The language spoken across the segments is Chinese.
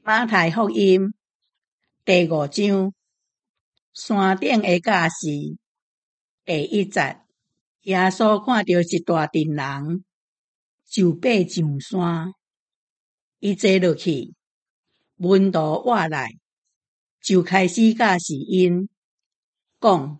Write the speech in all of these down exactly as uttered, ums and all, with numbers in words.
马太福音第五章，山顶的教示第一节。耶稣看到一大群人，就爬上山，伊坐落去，门徒活来，就开始教示因，讲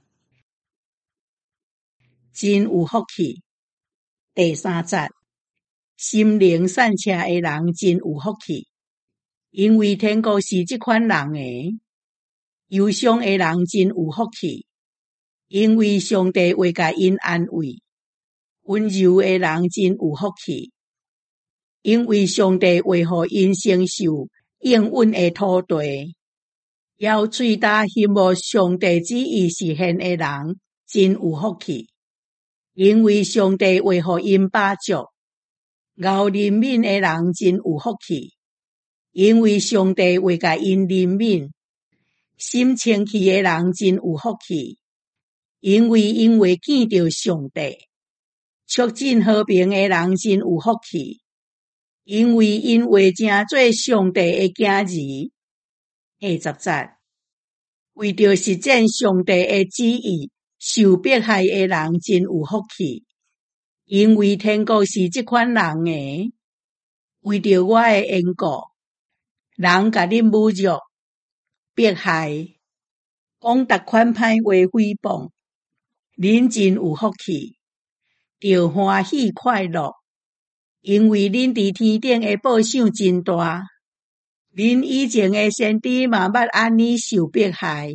真有福气。第三节，心灵散车的人真有福气，因为天国是这款人的。忧伤的人真有福气，因为上帝会甲因安慰。温柔的人真有福气，因为上帝会予因承受应允的土地。要喙焦羡慕上帝旨意实现的人真有福气，因为上帝会予因饱足。熬怜悯的人真有福气，因为上帝会甲因怜悯。心清气的人真有福气，因为因会见到上帝。促进和平的人真有福气，因为因会成做上帝的囝儿。第十节，为着实践上帝的旨意，受迫害的人真有福气，因为天国是这款人的。为着我的缘故，人甲恁侮辱、迫害，讲逐款歹话诽谤，恁真有福气，着欢喜快乐，因为恁伫天顶的报赏真大。恁以前的先知嘛捌安尼受迫害。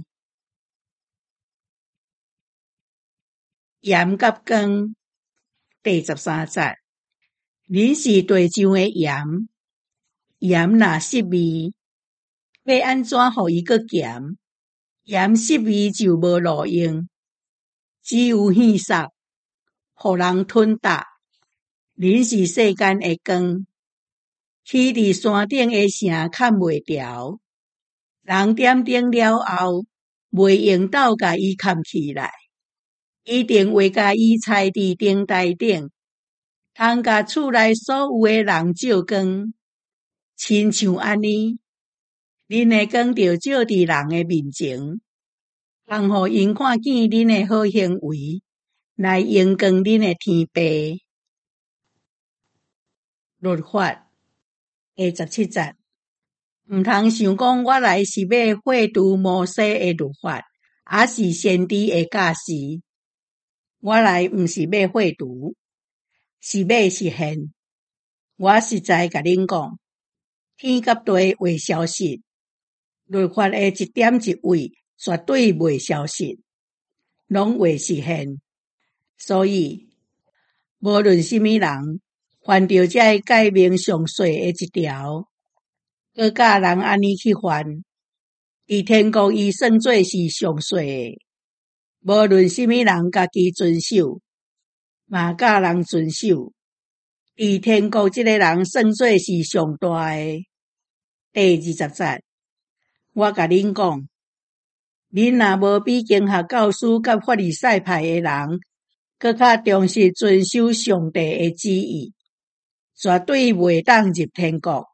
盐甲光第十三节，恁是地上的盐，盐若失味，要安怎互伊搁咸？盐失味就无路用，只有稀杀，互人吞踏。恁是世间的光，起伫山顶的城看袂牢，人点灯了后，袂用斗甲伊藏起来，一定会甲伊插伫灯台顶，通甲厝内所有的人照光。亲像安尼，恁的光着照伫人的面前，通互因看见恁的好行为，来荣光恁的天父。律法第十七节，毋通想讲我来是要废除摩西的律法，还是先知的教示。我来毋是要废除，是要实现。我实在甲恁讲，天甲地会消失，律法的一点一位绝对袂消失，拢会实现。所以，无论什么人犯着这诫命上细的一条，搁教人安尼去犯，伫天国伊算做是上细的。无论什么人家己遵守，嘛教人遵守，伫天国这个人算做是上大的。第二十节，我甲恁讲，恁若无比经学教师甲法利赛派的人，搁较重视遵守上帝的旨意，绝对袂当入天国。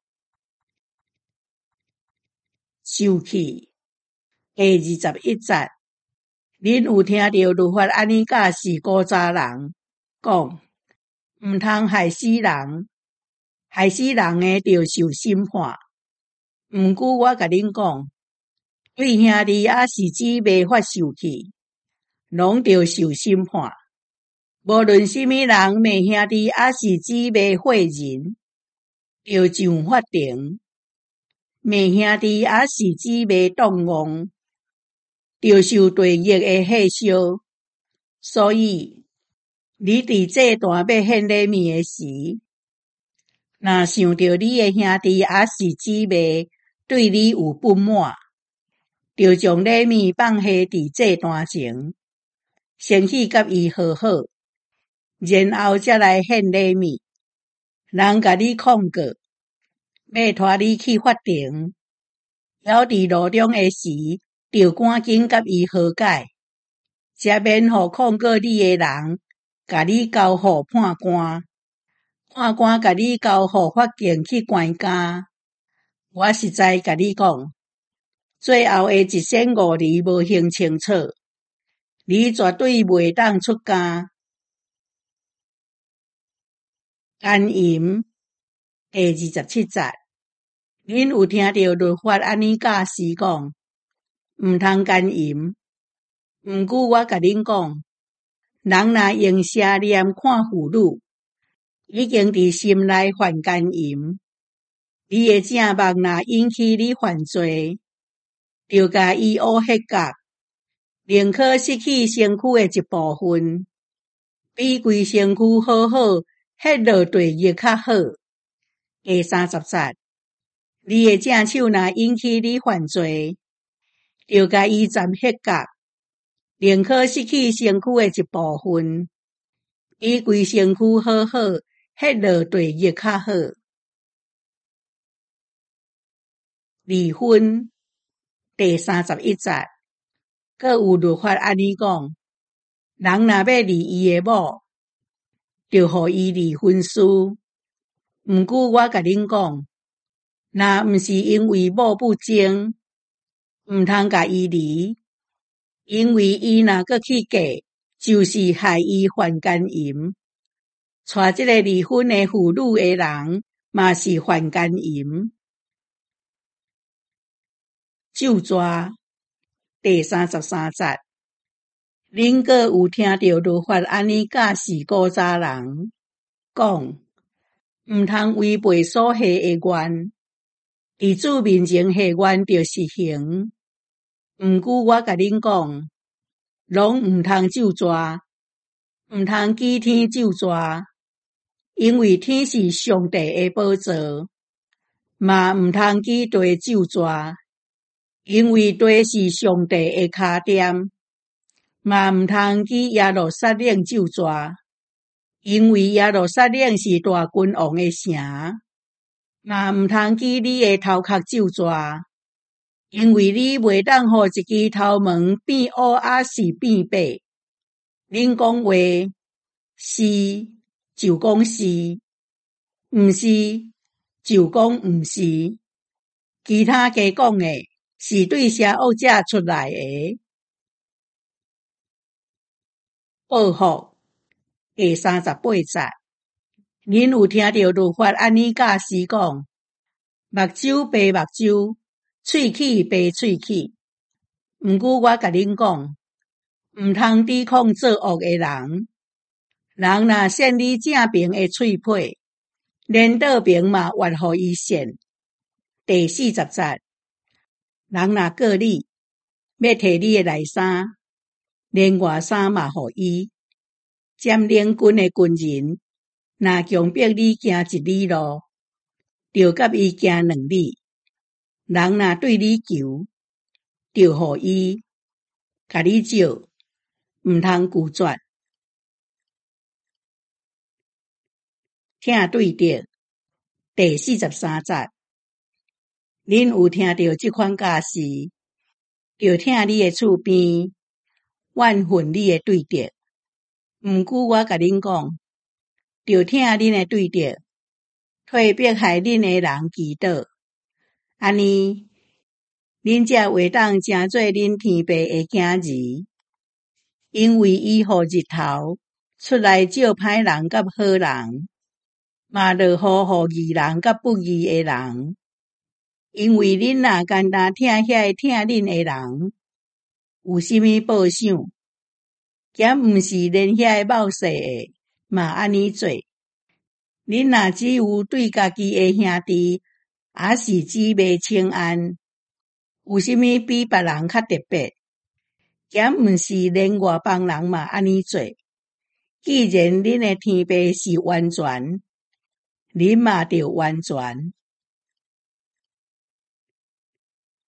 受气第二十一节，恁有听到律法安尼教示古早人，讲毋通害死人，害死人的着受审判。毋过我甲恁讲，对兄弟还是姊妹发受气，拢着受审判。无论什么人骂兄弟还是姊妹坏人，着上法庭。骂兄弟还是姊妹动妄，着受地狱的火烧。所以，你伫这段要献礼物的时，若想到你的兄弟还是姊妹对你有不满，就将礼物放下伫这段前，先去甲伊和好，然后才来献礼物。人甲你控告，要拖你去法庭，还伫路中的时，就赶紧甲伊和解，才免互控告你的人甲你交互判官，判官甲你交互法庭去关监。 我实在甲你讲，最后诶一仙五字无形清楚，你绝对袂当出家。奸淫第二十七节，恁有听到律法安尼教示讲，毋通奸淫。毋过我甲恁讲，人若用邪念看妇女，已经伫心内犯奸淫。你诶正目若引起你犯罪，就甲伊乌黑角，宁可失去身躯诶一部分，比规身躯好好迄落地狱较好。第三十节，你诶正手若引起你犯罪，就甲伊斩黑角，宁可失去身躯诶一部分，比规身躯好好迄落地狱较好。离婚第三十一节，阁有律法安尼讲，人若要离伊诶某，就互伊离婚书。毋过我甲恁讲，若毋是因为某不忠，毋通甲伊离，因为伊若阁去嫁，就是害伊犯奸淫。娶即个离婚诶妇女诶人，嘛是犯奸淫。咒詛第三十三节，恁阁有听到律法安尼教示古早人讲，毋通违背所下诶愿，伫主面前下愿着实行。毋过我甲恁讲，拢毋通咒詛，毋通记天咒詛，因为天是上帝诶宝座，嘛毋通记地咒詛。因为地是上帝诶脚店，嘛毋通记耶路撒冷咒詛，因为耶路撒冷是大君王诶城，嘛毋通记你诶头壳咒詛，因为你袂当互一支头毛变乌还是变白。恁讲话是就讲是，毋是就讲毋是，其他加讲诶是对邪恶者出来诶。报复第三十八节，恁有听到律法安尼教示讲，目睭白目睭，喙齿白喙齿。毋过我甲恁讲，毋通抵抗作恶诶人。人若扇你正边诶喙皮，连倒边嘛越互伊扇。第四十节，人若告你，要摕你诶内衫，连外衫嘛互伊。占领军诶军人，若强迫你行一里路，就甲伊行两里。人若对你求，就互伊，甲你借，毋通拒绝。听对着第四十三节，恁有听到即款教示，就听你诶厝边，怨恨你诶对着。毋过我甲恁讲，就听恁诶对着，替迫害恁诶人祈祷，安尼恁才会当成做恁天父诶囝儿，因为伊互日头出来照歹人甲好人，嘛落雨互义人甲不义诶人。因为恁若简单听遐听恁诶人，有啥物报赏？咸毋是连遐冒失诶嘛安尼做。恁若只有对家己诶兄弟，还是姊妹请安，有啥物比别人较特别？咸毋是连外邦人嘛安尼做。既然恁诶天父是完全，恁嘛着完全。